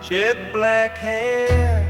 jet black hair,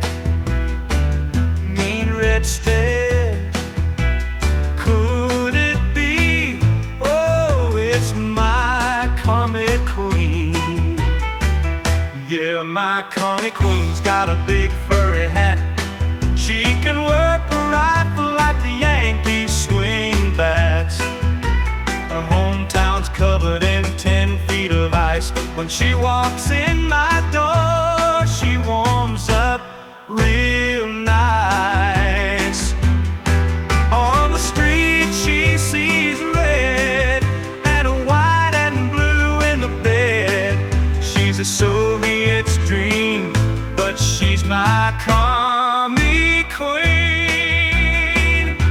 mean red stare. Could it be? Oh, it's my comic queen. Yeah, my comic queen's got a big furry hat. She can work a rifle like the Yankees swing bats. Her hometown's covered in 10 feet of ice. When she walks in my door, she warms up real nice. On the street she sees red and white and blue in the bed. She's a Soviet's dream, but she's my comic queen.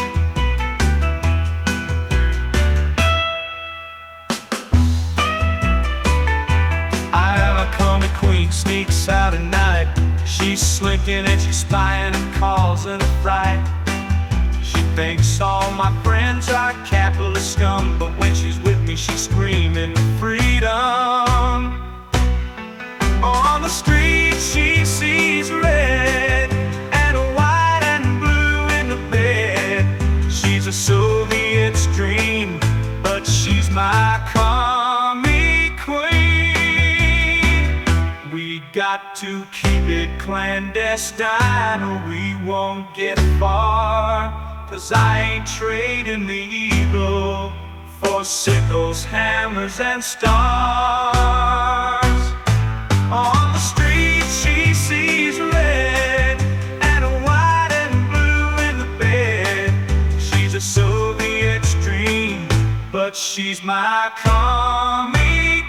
I have a comic queen, sneaks out at night. She's slinking and she's spying and causing a fright. She thinks all my friends are capitalist scum, but when she's with me she's screaming freedom. On the street she sees red and white and blue in the bed. She's a Soviet's dream, but she's my comic queen. We got to keep it clandestine or we won't get far, 'cause I ain't trading the eagle for sickles, hammers and stars. On the street she sees red and white and blue in the bed. She's a Soviet's dream, but she's my comic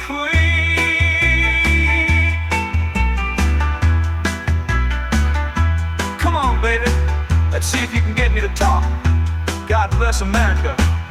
queen. Come on, baby, let's see if you can get me to talk. God bless America.